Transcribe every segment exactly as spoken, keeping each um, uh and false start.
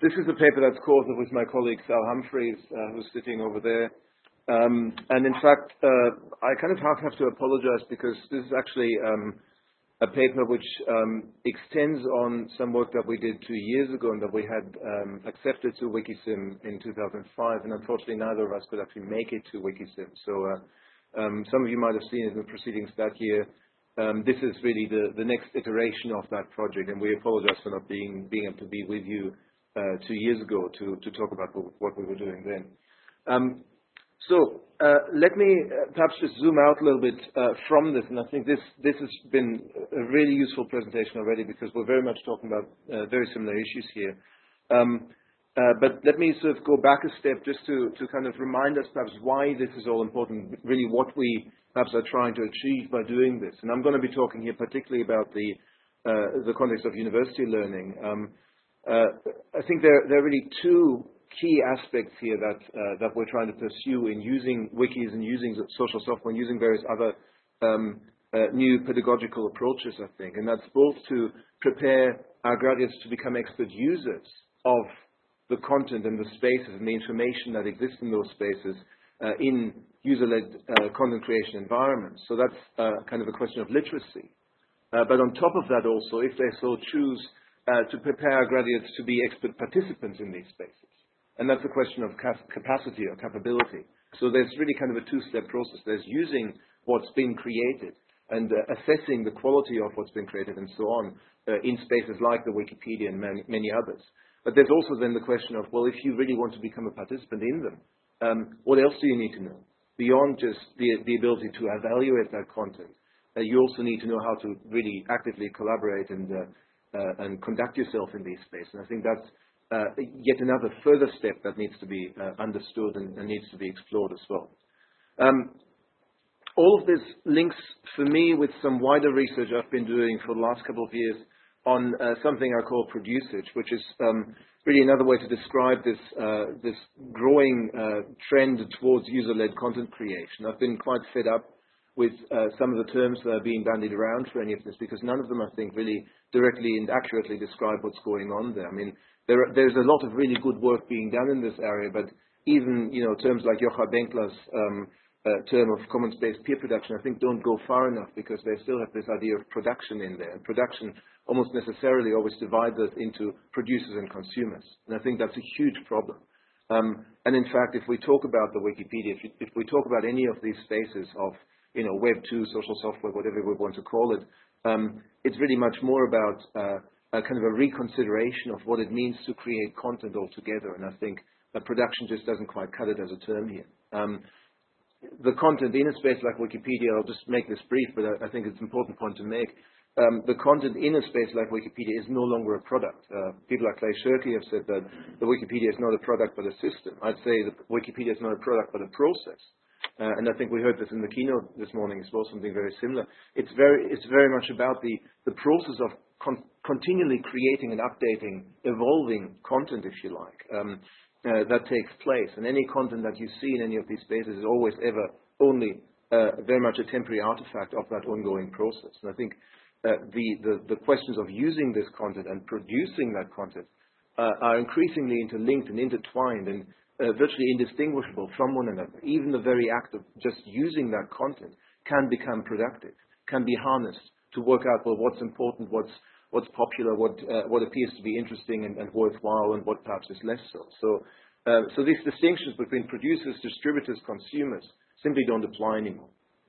this is a paper that's co-authored with my colleague Sal Humphreys, uh, who's sitting over there. Um, and in fact, uh, I kind of have, have to apologize because this is actually um, a paper which um, extends on some work that we did two years ago and that we had um, accepted to Wikisim in two thousand five. And unfortunately, neither of us could actually make it to Wikisim. So uh, um, some of you might have seen it in the proceedings that year. Um, this is really the, the next iteration of that project, and we apologize for not being, being able to be with you uh, two years ago to, to talk about what we were doing then. Um, so uh, let me uh, perhaps just zoom out a little bit uh, from this, and I think this, this has been a really useful presentation already because we're very much talking about uh, very similar issues here. Um, uh, but let me sort of go back a step just to, to kind of remind us perhaps why this is all important, really what we perhaps are trying to achieve by doing this. And I'm going to be talking here particularly about the, uh, the context of university learning. Um, uh, I think there, there are really two key aspects here that, uh, that we're trying to pursue in using wikis and using social software and using various other um, uh, new pedagogical approaches, I think. And that's both to prepare our graduates to become expert users of the content and the spaces and the information that exists in those spaces uh, in user-led uh, content creation environments. So that's uh, kind of a question of literacy. Uh, but on top of that also, if they so choose, uh, to prepare our graduates to be expert participants in these spaces. And that's a question of capacity or capability. So there's really kind of a two-step process. There's using what's been created and uh, assessing the quality of what's been created and so on uh, in spaces like the Wikipedia and many, many others. But there's also then the question of, well, if you really want to become a participant in them, um, what else do you need to know? Beyond just the, the ability to evaluate that content, uh, you also need to know how to really actively collaborate and, uh, uh, and conduct yourself in these spaces. And I think that's uh, yet another further step that needs to be uh, understood and, and needs to be explored as well. Um, all of this links for me with some wider research I've been doing for the last couple of years on uh, something I call producusage, which is um, really another way to describe this, uh, this growing uh, trend towards user-led content creation. I've been quite fed up with uh, some of the terms that are being bandied around for any of this because none of them, I think, really directly and accurately describe what's going on there. I mean, there are, there's a lot of really good work being done in this area, but even, you know, terms like Jocha Benkler's um, uh, term of commons-based peer production, I think, don't go far enough because they still have this idea of production in there. And production almost necessarily always divides us into producers and consumers. And I think that's a huge problem. Um, and in fact, if we talk about the Wikipedia, if, you, if we talk about any of these spaces of, you know, Web two, social software, whatever we want to call it, um, it's really much more about uh, a kind of a reconsideration of what it means to create content altogether. And I think that production just doesn't quite cut it as a term here. Um, the content in a space like Wikipedia, I'll just make this brief, but I, I think it's an important point to make. Um, the content in a space like Wikipedia is no longer a product. Uh, people like Clay Shirky have said that the Wikipedia is not a product but a system. I'd say that Wikipedia is not a product but a process. Uh, and I think we heard this in the keynote this morning as well, something very similar. It's very, it's very much about the, the process of con continually creating and updating, evolving content, if you like, um, uh, that takes place. And any content that you see in any of these spaces is always ever only uh, very much a temporary artifact of that ongoing process. And I think uh, the, the, the questions of using this content and producing that content uh, are increasingly interlinked and intertwined and Uh, virtually indistinguishable from one another. Even the very act of just using that content can become productive, can be harnessed to work out, well, what's important, what's, what's popular, what, uh, what appears to be interesting and, and worthwhile, and what perhaps is less so. So, uh, so these distinctions between producers, distributors, consumers simply don't apply anymore.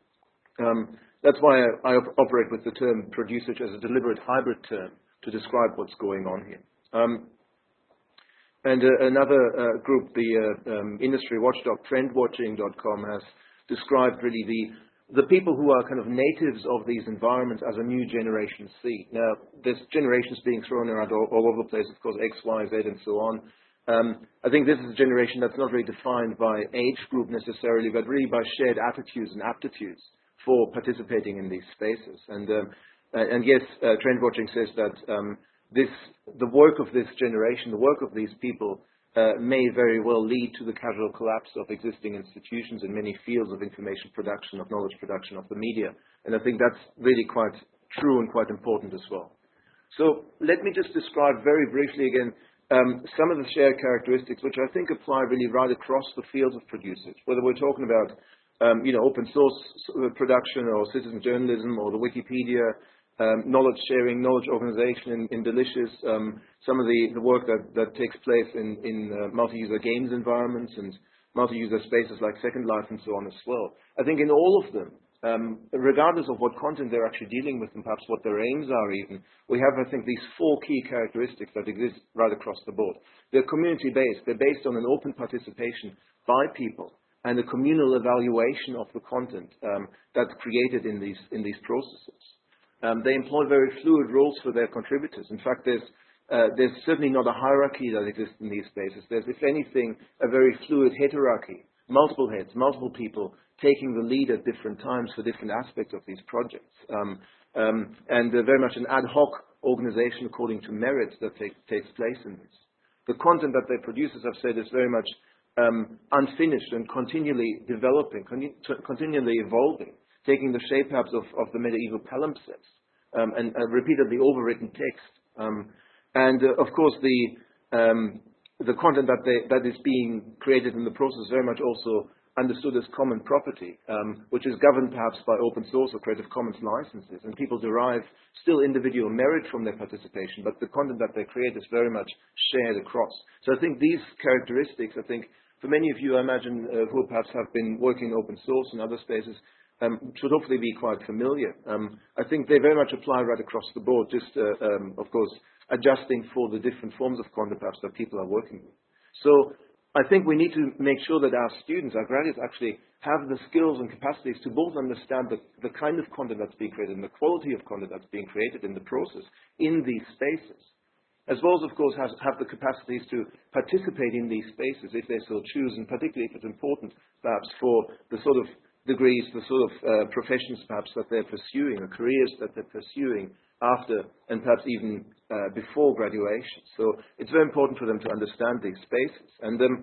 Um, that's why I, I op operate with the term producers as a deliberate hybrid term to describe what's going on here. Um, And uh, another uh, group, the uh, um, industry watchdog trendwatching dot com, has described really the, the people who are kind of natives of these environments as a new generation C. Now, there's generations being thrown around all, all over the place, of course, X, Y, Z, and so on. Um, I think this is a generation that's not really defined by age group necessarily, but really by shared attitudes and aptitudes for participating in these spaces. And, um, and yes, uh, Trendwatching says that um, This, the work of this generation, the work of these people, uh, may very well lead to the casual collapse of existing institutions in many fields of information production, of knowledge production, of the media. And I think that's really quite true and quite important as well. So let me just describe very briefly again um, some of the shared characteristics, which I think apply really right across the fields of producers, whether we're talking about um, you know, open source production or citizen journalism or the Wikipedia, um, knowledge sharing, knowledge organization in, in Delicious, um, some of the, the work that, that takes place in, in uh, multi-user games environments and multi-user spaces like Second Life and so on as well. I think in all of them, um, regardless of what content they're actually dealing with and perhaps what their aims are even, we have, I think, these four key characteristics that exist right across the board. They're community-based. They're based on an open participation by people and a communal evaluation of the content um, that's created in these, in these processes. Um, they employ very fluid roles for their contributors. In fact, there's, uh, there's certainly not a hierarchy that exists in these spaces. There's, if anything, a very fluid heterarchy, multiple heads, multiple people taking the lead at different times for different aspects of these projects. Um, um, and uh, very much an ad hoc organization according to merits that take, takes place in this. The content that they produce, as I've said, is very much um, unfinished and continually developing, con continually evolving, taking the shape perhaps of, of the medieval palimpsests um, and uh, repeatedly overwritten text. Um, and uh, of course, the um, the content that they, that is being created in the process is very much also understood as common property, um, which is governed perhaps by open source or Creative Commons licenses, and people derive still individual merit from their participation, but the content that they create is very much shared across. So I think these characteristics, I think, for many of you, I imagine, uh, who perhaps have been working open source and other spaces, um, should hopefully be quite familiar. Um, I think they very much apply right across the board, just, uh, um, of course, adjusting for the different forms of content perhaps that people are working with. So I think we need to make sure that our students, our graduates, actually have the skills and capacities to both understand the, the kind of content that's being created and the quality of content that's being created in the process in these spaces, as well as, of course, has, have the capacities to participate in these spaces if they so choose, and particularly if it's important, perhaps, for the sort of degrees, the sort of uh, professions, perhaps, that they're pursuing, or careers that they're pursuing after and perhaps even uh, before graduation. So it's very important for them to understand these spaces. And um,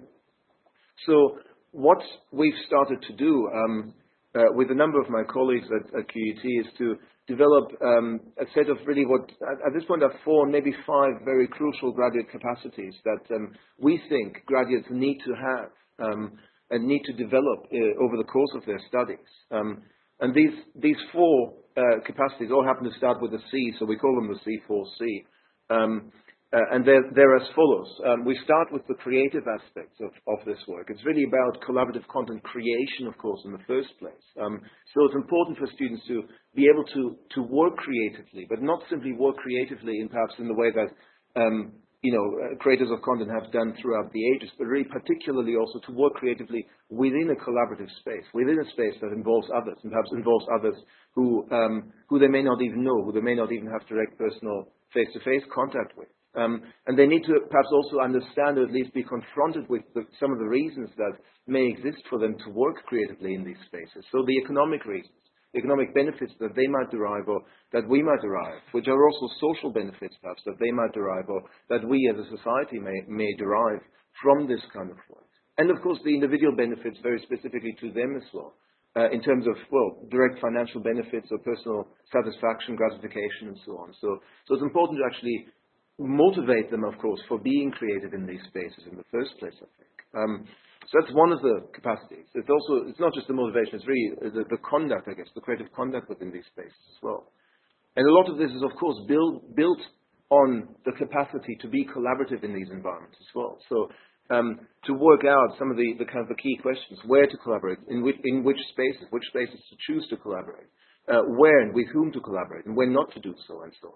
so what we've started to do um, uh, with a number of my colleagues at, at Q U T is to develop um, a set of really what, at, at this point, are four, maybe five very crucial graduate capacities that um, we think graduates need to have um, and need to develop uh, over the course of their studies. Um, and these, these four uh, capacities all happen to start with a C, so we call them the C four C. Um, Uh, and they're, they're as follows. Um, we start with the creative aspects of, of this work. It's really about collaborative content creation, of course, in the first place. Um, so it's important for students to be able to, to work creatively, but not simply work creatively in perhaps in the way that um, you know, uh, creators of content have done throughout the ages, but really particularly also to work creatively within a collaborative space, within a space that involves others, and perhaps involves others who, um, who they may not even know, who they may not even have direct personal face-to-face contact with. Um, and they need to perhaps also understand, or at least be confronted with the, some of the reasons that may exist for them to work creatively in these spaces. So the economic reasons, economic benefits that they might derive or that we might derive, which are also social benefits perhaps that they might derive or that we as a society may, may derive from this kind of work. And of course the individual benefits very specifically to them as well, uh, in terms of, well, direct financial benefits or personal satisfaction, gratification and so on. So, so it's important to actually motivate them, of course, for being creative in these spaces in the first place, I think. Um, so that's one of the capacities. It's also, it's not just the motivation, it's really the, the conduct, I guess, the creative conduct within these spaces as well. And a lot of this is, of course, build, built on the capacity to be collaborative in these environments as well. So um, to work out some of the, the kind of the key questions, where to collaborate, in which, in which spaces, which spaces to choose to collaborate, uh, where and with whom to collaborate, and when not to do so, and so on.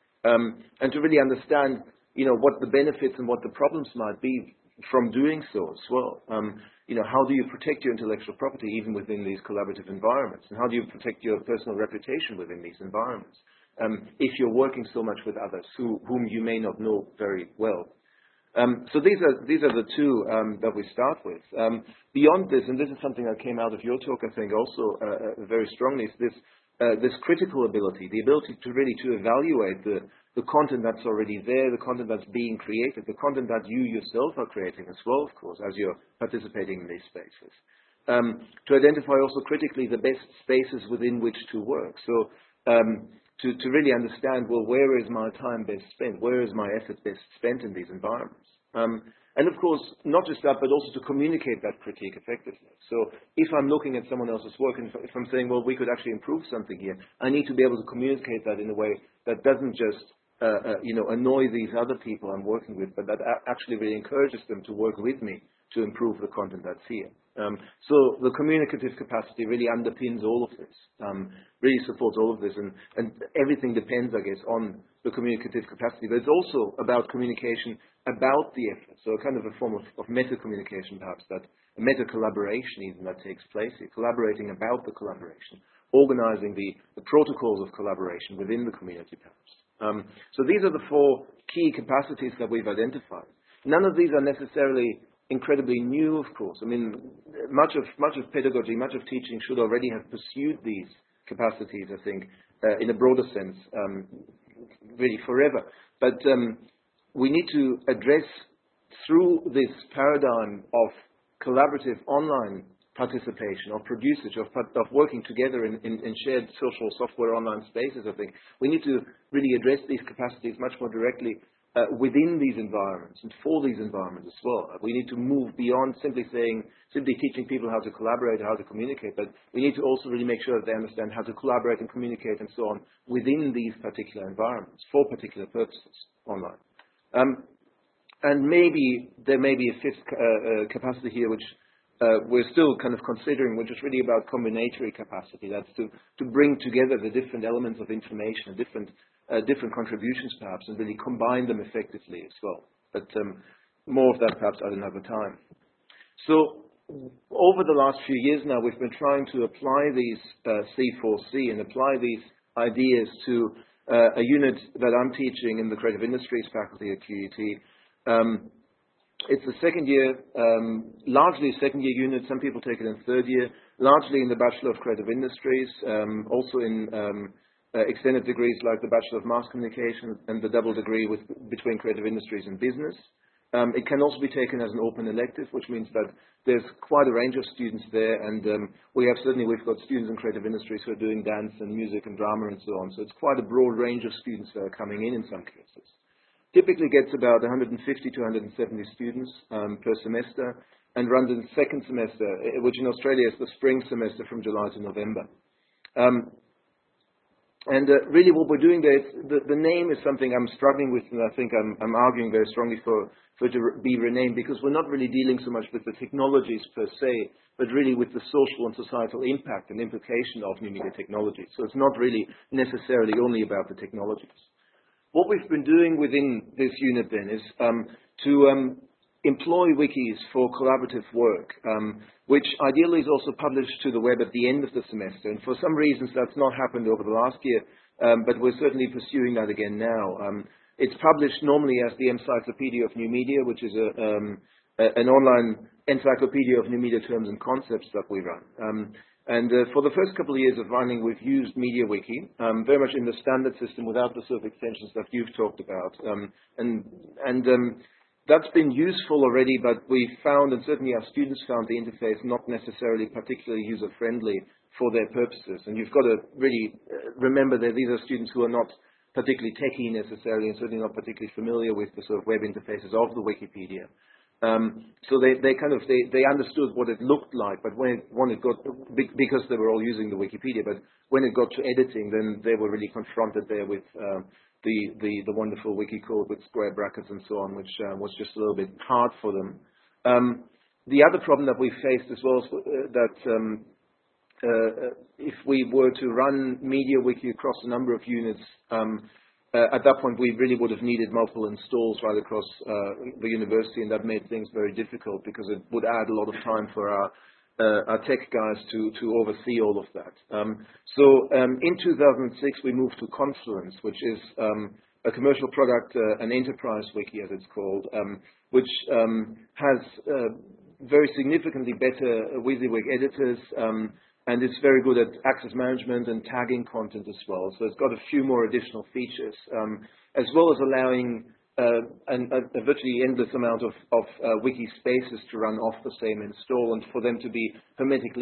Um, and to really understand, you know, what the benefits and what the problems might be from doing so as well. Um, you know, how do you protect your intellectual property even within these collaborative environments? And how do you protect your personal reputation within these environments um, if you're working so much with others who, whom you may not know very well? Um, so these are, these are the two um, that we start with. Um, beyond this, and this is something that came out of your talk, I think, also uh, uh, very strongly, is this Uh, this critical ability, the ability to really to evaluate the, the content that's already there, the content that's being created, the content that you yourself are creating as well, of course, as you're participating in these spaces. Um, to identify also critically the best spaces within which to work. So um, to, to really understand, well, where is my time best spent? Where is my effort best spent in these environments? Um, and of course, not just that, but also to communicate that critique effectively. So if I'm looking at someone else's work and if I'm saying, well, we could actually improve something here, I need to be able to communicate that in a way that doesn't just uh, uh, you know, annoy these other people I'm working with, but that a- actually really encourages them to work with me to improve the content that's here. Um, so the communicative capacity really underpins all of this, um, really supports all of this, and, and everything depends, I guess, on the communicative capacity. But it's also about communication about the effort, so a kind of a form of, of meta-communication, perhaps, that a meta-collaboration even that takes place here, collaborating about the collaboration, organizing the, the protocols of collaboration within the community, perhaps. Um, so these are the four key capacities that we've identified. None of these are necessarily incredibly new, of course. I mean, much of much of pedagogy, much of teaching should already have pursued these capacities, I think, uh, in a broader sense, um, really forever. But um, we need to address through this paradigm of collaborative online participation, of producage, of, of working together in, in, in shared social software online spaces, I think, we need to really address these capacities much more directly Uh, within these environments and for these environments as well. Uh, we need to move beyond simply saying, simply teaching people how to collaborate or how to communicate, but we need to also really make sure that they understand how to collaborate and communicate and so on within these particular environments for particular purposes online. Um, and maybe there may be a fifth uh, uh, capacity here, which uh, we're still kind of considering, which is really about combinatory capacity. That's to, to bring together the different elements of information, different Uh, different contributions perhaps, and really combine them effectively as well. But um, more of that perhaps at another time. So over the last few years now, we've been trying to apply these uh, C four C and apply these ideas to uh, a unit that I'm teaching in the Creative Industries faculty at Q U T. Um, it's the second year, um, largely a second year unit. Some people take it in third year, largely in the Bachelor of Creative Industries, um, also in um, Uh, extended degrees like the Bachelor of Mass Communication and the double degree with, between Creative Industries and Business. Um, it can also be taken as an open elective, which means that there's quite a range of students there, and um, we have certainly we've got students in Creative Industries who are doing dance and music and drama and so on. So it's quite a broad range of students that are coming in in some cases. Typically gets about one hundred fifty to one hundred seventy students um, per semester, and runs in the second semester, which in Australia is the spring semester from July to November. Um, And uh, really what we're doing there, is the, the name is something I'm struggling with, and I think I'm, I'm arguing very strongly for, for it to re- be renamed, because we're not really dealing so much with the technologies per se, but really with the social and societal impact and implication of new media technology. So it's not really necessarily only about the technologies. What we've been doing within this unit then is um, to um, employ wikis for collaborative work, um, which ideally is also published to the web at the end of the semester. And for some reasons that's not happened over the last year, um, but we're certainly pursuing that again now. Um, it's published normally as the Encyclopedia of New Media, which is a, um, a, an online encyclopedia of new media terms and concepts that we run. Um, and uh, for the first couple of years of running, we've used MediaWiki, um, very much in the standard system without the sort of extensions that you've talked about. Um, and and um, That's been useful already, but we found, and certainly our students found, the interface not necessarily particularly user-friendly for their purposes. And you've got to really remember that these are students who are not particularly techie necessarily, and certainly not particularly familiar with the sort of web interfaces of the Wikipedia. Um, so they, they kind of, they, they understood what it looked like, but when it, when it got, because they were all using the Wikipedia, but when it got to editing, then they were really confronted there with um, The, the, the wonderful wiki code with square brackets and so on, which uh, was just a little bit hard for them. Um, the other problem that we faced as well is uh, that um, uh, if we were to run MediaWiki across a number of units, um, uh, at that point we really would have needed multiple installs right across uh, the university, and that made things very difficult because it would add a lot of time for our Uh, our tech guys to, to oversee all of that. Um, so um, in two thousand six, we moved to Confluence, which is um, a commercial product, uh, an enterprise wiki as it's called, um, which um, has uh, very significantly better WYSIWYG editors, um, and it's very good at access management and tagging content as well. So it's got a few more additional features, um, as well as allowing Uh, an, a, a virtually endless amount of, of uh, wiki spaces to run off the same install, and for them to be hermetically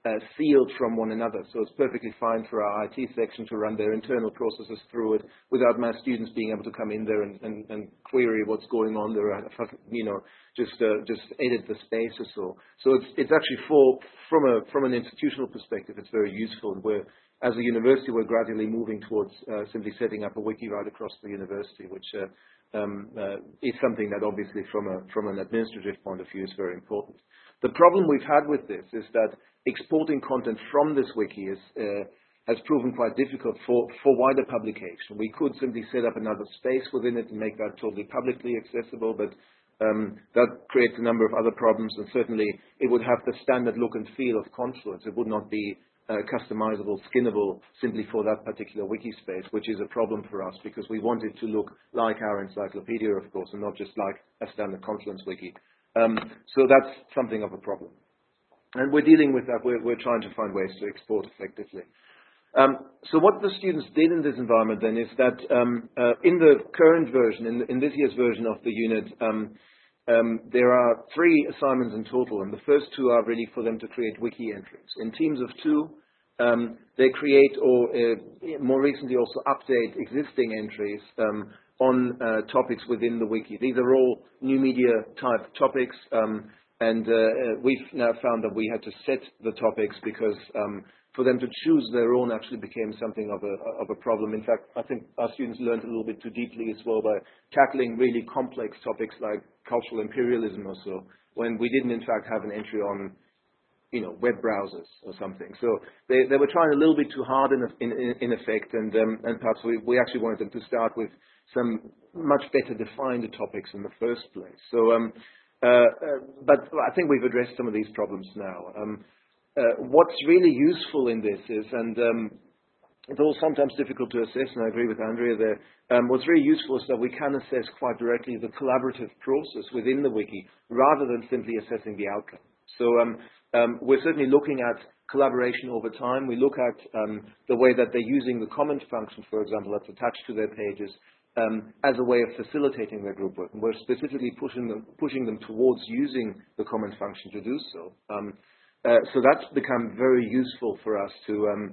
uh, sealed from one another. So it's perfectly fine for our I T section to run their internal processes through it without my students being able to come in there and, and, and query what's going on there, and, you know, just uh, just edit the space or so. So it's it's actually for from a from an institutional perspective, it's very useful. And we're as a university, we're gradually moving towards uh, simply setting up a wiki right across the university, which uh, um, uh, is something that obviously from a from an administrative point of view is very important. The problem we've had with this is that exporting content from this wiki is, uh, has proven quite difficult for, for wider publication. We could simply set up another space within it and make that totally publicly accessible, but um, that creates a number of other problems, and certainly it would have the standard look and feel of Confluence. It would not be uh, customizable, skinnable simply for that particular wiki space, which is a problem for us because we want it to look like our encyclopedia, of course, and not just like a standard Confluence wiki. Um, so that's something of a problem. And we're dealing with that. We're, we're trying to find ways to export effectively. Um, so what the students did in this environment then is that um, uh, in the current version, in, the, in this year's version of the unit, um, um, there are three assignments in total, and the first two are really for them to create wiki entries. In teams of two, um, they create or uh, more recently also update existing entries um, on uh, topics within the wiki. These are all new media type topics. Um, And uh, we've now found that we had to set the topics because um, for them to choose their own actually became something of a, of a problem. In fact, I think our students learned a little bit too deeply as well by tackling really complex topics like cultural imperialism or so, when we didn't in fact have an entry on, you know, web browsers or something. So they, they were trying a little bit too hard in, in, in effect, and, um, and perhaps we, we actually wanted them to start with some much better defined topics in the first place. So. Um, Uh, uh, but I think we've addressed some of these problems now. Um, uh, what's really useful in this is, and um, it's all sometimes difficult to assess, and I agree with Andrea there, um, what's really useful is that we can assess quite directly the collaborative process within the wiki rather than simply assessing the outcome. So um, um, we're certainly looking at collaboration over time. We look at um, the way that they're using the comment function, for example, that's attached to their pages, Um, as a way of facilitating their group work. And we're specifically pushing them, pushing them towards using the comment function to do so. Um, uh, so that's become very useful for us to um,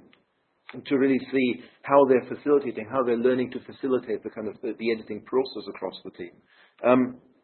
to really see how they're facilitating, how they're learning to facilitate the kind of the, the editing process across the team. Um,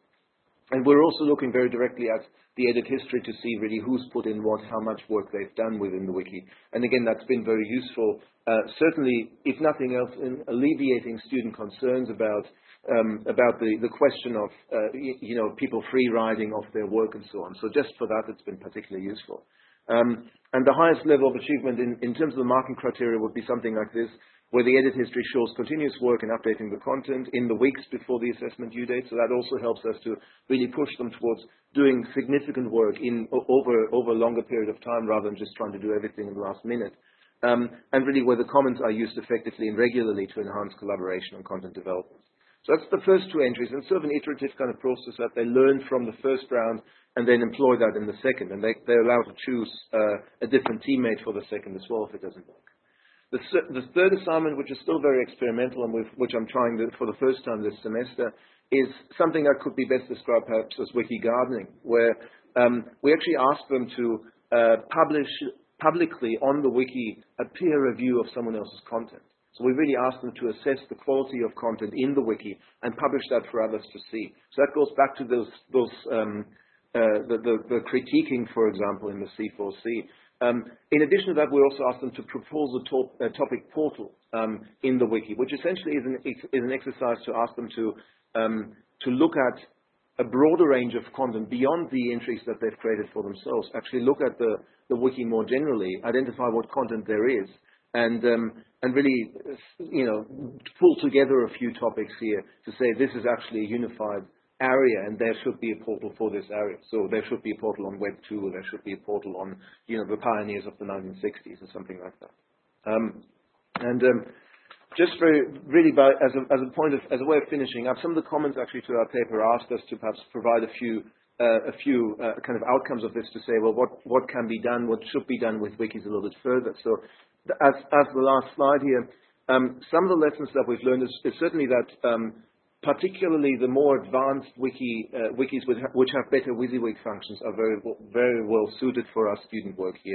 And we're also looking very directly at the edit history to see really who's put in what, how much work they've done within the wiki. And again, that's been very useful, uh, certainly, if nothing else, in alleviating student concerns about um, about the, the question of, uh, you, you know, people free riding off their work and so on. So just for that, it's been particularly useful. Um, and the highest level of achievement in, in terms of the marking criteria would be something like this, where the edit history shows continuous work in updating the content in the weeks before the assessment due date. So that also helps us to really push them towards doing significant work in over, over a longer period of time rather than just trying to do everything in the last minute. Um, and really where the comments are used effectively and regularly to enhance collaboration on content development. So that's the first two entries, and sort of an iterative kind of process that they learn from the first round and then employ that in the second. And they, they're allowed to choose uh, a different teammate for the second as well if it doesn't work. The, the third assignment, which is still very experimental and with, which I'm trying to, for the first time this semester, is something that could be best described perhaps as wiki gardening, where um, we actually ask them to uh, publish publicly on the wiki a peer review of someone else's content. So we really ask them to assess the quality of content in the wiki and publish that for others to see. So that goes back to those, those um, uh, the, the, the critiquing, for example, in the C four C. Um, in addition to that, we also ask them to propose a, top, a topic portal um, in the wiki, which essentially is an, is an exercise to ask them to, um, to look at a broader range of content beyond the entries that they've created for themselves. Actually look at the, the wiki more generally, identify what content there is, and, um, and really, you know, pull together a few topics here to say this is actually a unified area, and there should be a portal for this area. So there should be a portal on Web two, or there should be a portal on, you know, the pioneers of the nineteen sixties or something like that. Um, and um, just very, really, by, as, a, as a point of, as a way of finishing up, some of the comments actually to our paper asked us to perhaps provide a few, uh, a few uh, kind of outcomes of this to say, well, what, what can be done, what should be done with wikis a little bit further. So as, as the last slide here, um, some of the lessons that we've learned is, is certainly that um, particularly the more advanced wiki, uh, wikis with, which have better WYSIWYG functions are very, very well suited for our student work here.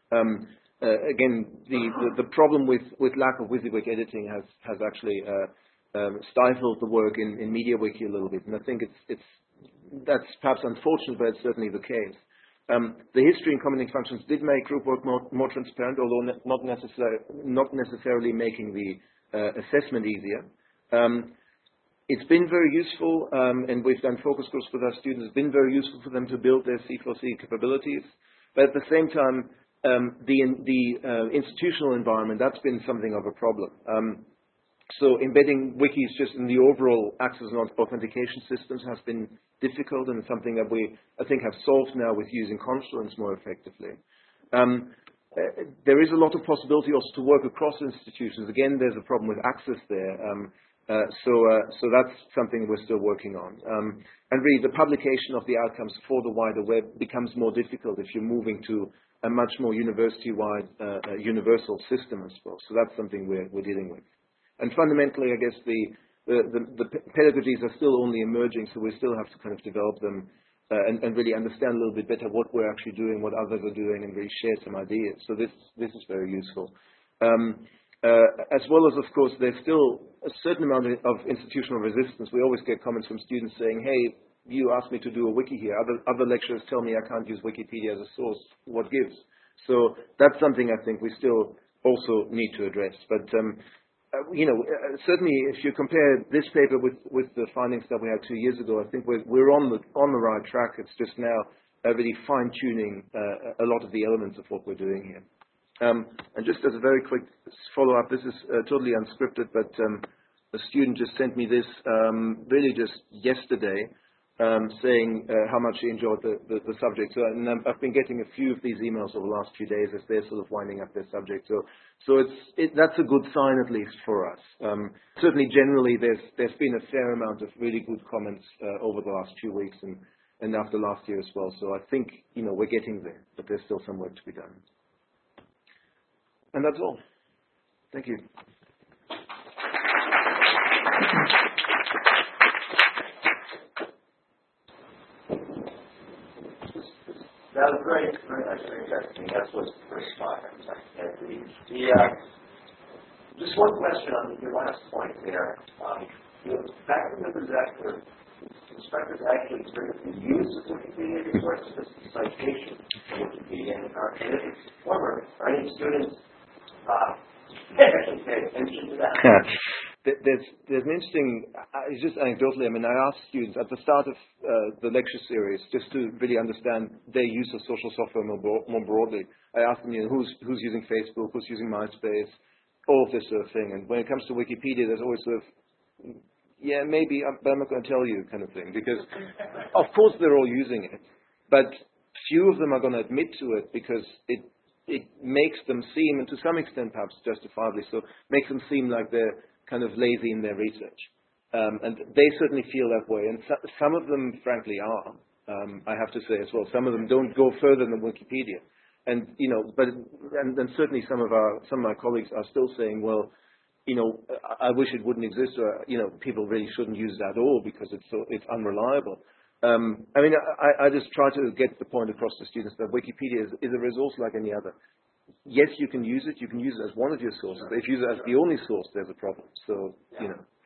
Um, uh, again, the, the, the problem with, with lack of WYSIWYG editing has, has actually uh, um, stifled the work in, in MediaWiki a little bit, and I think it's, it's, that's perhaps unfortunate, but it's certainly the case. Um, the history and commenting functions did make group work more, more transparent, although ne- not, necessar- not necessarily making the uh, assessment easier. Um, It's been very useful, um, and we've done focus groups with our students. It's been very useful for them to build their C four C capabilities. But at the same time, um, the, the uh, institutional environment, that's been something of a problem. Um, so embedding wikis just in the overall access and authentication systems has been difficult, and something that we, I think, have solved now with using Confluence more effectively. Um, uh, there is a lot of possibility also to work across institutions. Again, there's a problem with access there. Um, Uh, so, uh, so that's something we're still working on. Um, and really, the publication of the outcomes for the wider web becomes more difficult if you're moving to a much more university-wide, uh, uh, universal system, I suppose. So that's something we're, we're dealing with. And fundamentally, I guess the, the, the, the pedagogies are still only emerging, so we still have to kind of develop them uh, and, and really understand a little bit better what we're actually doing, what others are doing, and really share some ideas. So this, this is very useful. Um, Uh, as well as, of course, there's still a certain amount of institutional resistance. We always get comments from students saying, hey, you asked me to do a wiki here. Other, other lecturers tell me I can't use Wikipedia as a source. What gives? So that's something I think we still also need to address. But, um, uh, you know, uh, certainly if you compare this paper with, with the findings that we had two years ago, I think we're, we're on, the, on the right track. It's just now uh, really fine-tuning uh, a lot of the elements of what we're doing here. Um, and just as a very quick follow-up, this is uh, totally unscripted, but um, a student just sent me this um, really just yesterday, um, saying uh, how much he enjoyed the, the, the subject. So, and um, I've been getting a few of these emails over the last few days as they're sort of winding up their subject. So, so it's it, that's a good sign at least for us. Um, certainly, generally, there's there's been a fair amount of really good comments uh, over the last few weeks and and after last year as well. So I think you know we're getting there, but there's still some work to be done. And that's all. Thank you. That was great. Very nice, very interesting. That's what's the first spot. The, the, uh, just one question on your last point there. Um, you know, back in the disaster, inspectors actually experience the use of Wikipedia resources as a citation of Wikipedia, and are candidates former. Are any students Uh, pay attention to that? There's, there's an interesting, it's just anecdotally, I mean, I asked students at the start of uh, the lecture series just to really understand their use of social software more, bro- more broadly. I asked them, you know, who's, who's using Facebook, who's using MySpace, all of this sort of thing. And when it comes to Wikipedia, there's always sort of, yeah, maybe, but I'm not going to tell you kind of thing. Because, of course, they're all using it. But few of them are going to admit to it because it it makes them seem, and to some extent perhaps justifiably so, makes them seem like they're kind of lazy in their research. Um, and they certainly feel that way. And so, some of them, frankly, are. Um, I have to say as well. Some of them don't go further than Wikipedia. And, you know, but, and, and certainly some of our, some of my colleagues are still saying, well, you know, I, I wish it wouldn't exist, or, you know, people really shouldn't use it at all because it's so, it's unreliable. Um, I mean, I, I just try to get the point across to students that Wikipedia is, is a resource like any other. Yes, you can use it. You can use it as one of your sources. But if you use it as the only source, there's a problem. So, you know.